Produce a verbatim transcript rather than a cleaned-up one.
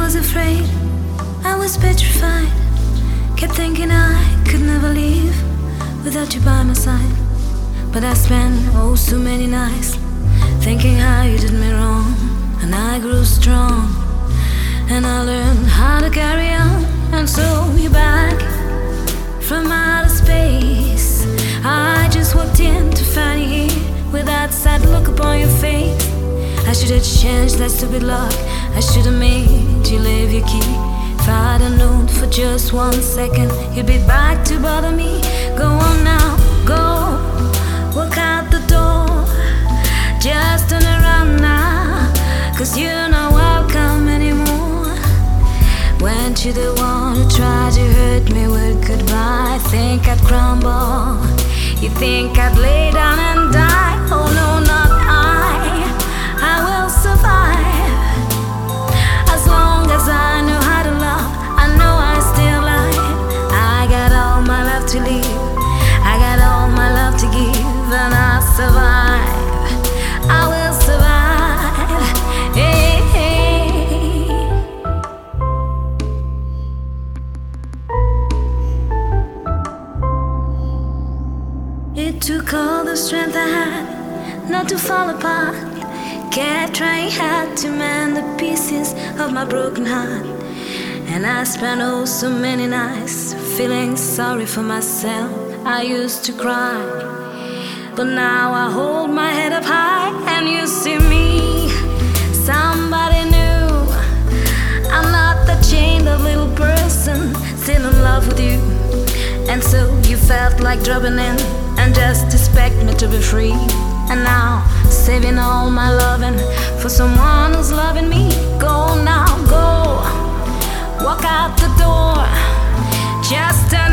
was afraid, I was petrified. Kept thinking I could never leave without you by my side. But I spent oh so many nights thinking how you did me wrong. And I grew strong, and I learned how to carry on. And so you're back from outer space. I just walked in to find you here with that sad look upon your face. I should have changed that stupid lock. I should have made you leave your key. If I'd have known for just one second you'd be back to bother me. Go on now, go, walk out the door. Just turn around now, cause you're not welcome anymore. Weren't you the one who tried to hurt me with goodbye? Think I'd crumble, you think I'd lay down and die. Oh no, not I, I will survive. As long as I know how to love, I know I'm still alive. I got all my love to live, I got all my love to give, and I'll survive, I will survive. Hey, hey. It took all the strength I had not to fall apart. Kept trying hard to mend the pieces of my broken heart. And I spent oh so many nights feeling sorry for myself. I used to cry, but now I hold my head up high. And you see me, somebody new. I'm not that chained up little person, still in love with you. And so you felt like dropping in and just expect me to be free. And now, saving all my loving for someone who's loving me. Go now, go, walk out the door, just turn